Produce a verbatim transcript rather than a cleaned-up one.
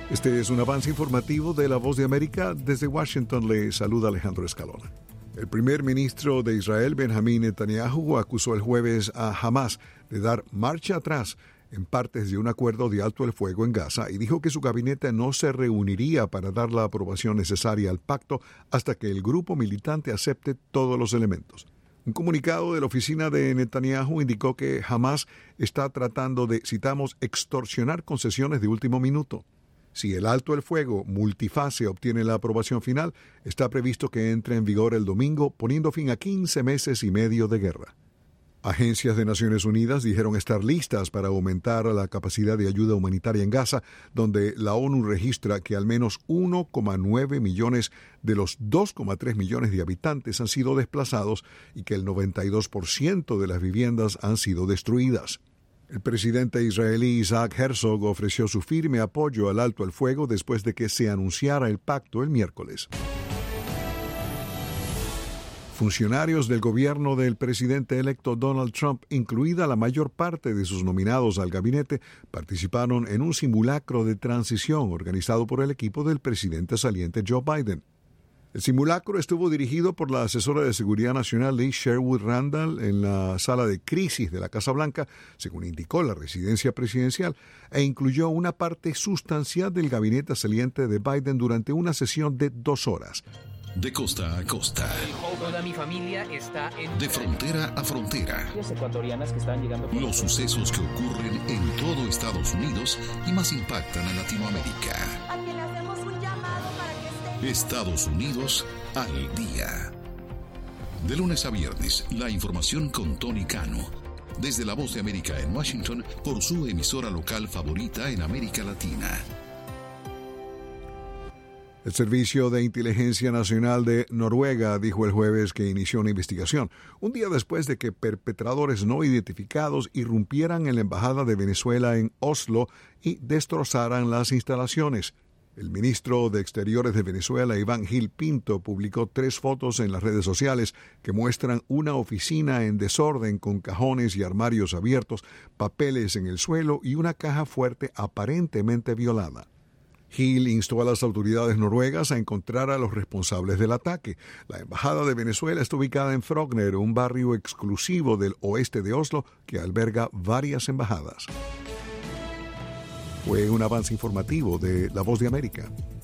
Este es un avance informativo de La Voz de América. Desde Washington le saluda Alejandro Escalona. El primer ministro de Israel, Benjamín Netanyahu, acusó el jueves a Hamás de dar marcha atrás en partes de un acuerdo de alto el fuego en Gaza y dijo que su gabinete no se reuniría para dar la aprobación necesaria al pacto hasta que el grupo militante acepte todos los elementos. Un comunicado de la oficina de Netanyahu indicó que Hamás está tratando de, citamos, extorsionar concesiones de último minuto. Si el alto el fuego multifase obtiene la aprobación final, está previsto que entre en vigor el domingo, poniendo fin a quince meses y medio de guerra. Agencias de Naciones Unidas dijeron estar listas para aumentar la capacidad de ayuda humanitaria en Gaza, donde la ONU registra que al menos uno coma nueve millones de los dos coma tres millones de habitantes han sido desplazados y que el noventa y dos por ciento de las viviendas han sido destruidas. El presidente israelí Isaac Herzog ofreció su firme apoyo al alto el fuego después de que se anunciara el pacto el miércoles. Funcionarios del gobierno del presidente electo Donald Trump, incluida la mayor parte de sus nominados al gabinete, participaron en un simulacro de transición organizado por el equipo del presidente saliente Joe Biden. El simulacro estuvo dirigido por la asesora de Seguridad Nacional Liz Sherwood Randall en la sala de crisis de la Casa Blanca, según indicó la residencia presidencial, e incluyó una parte sustancial del gabinete saliente de Biden durante una sesión de dos horas. De costa a costa. Toda mi familia está en... De frontera a frontera. Ecuatorianas que están llegando por... Los sucesos que ocurren en todo Estados Unidos y más impactan a Latinoamérica. A quien le hacemos un llamado para que esté... Estados Unidos al día. De lunes a viernes, la información con Tony Cano. Desde La Voz de América en Washington, por su emisora local favorita en América Latina. El Servicio de Inteligencia Nacional de Noruega dijo el jueves que inició una investigación, un día después de que perpetradores no identificados irrumpieran en la Embajada de Venezuela en Oslo y destrozaran las instalaciones. El ministro de Exteriores de Venezuela, Iván Gil Pinto, publicó tres fotos en las redes sociales que muestran una oficina en desorden con cajones y armarios abiertos, papeles en el suelo y una caja fuerte aparentemente violada. Gil instó a las autoridades noruegas a encontrar a los responsables del ataque. La Embajada de Venezuela está ubicada en Frogner, un barrio exclusivo del oeste de Oslo que alberga varias embajadas. Fue un avance informativo de La Voz de América.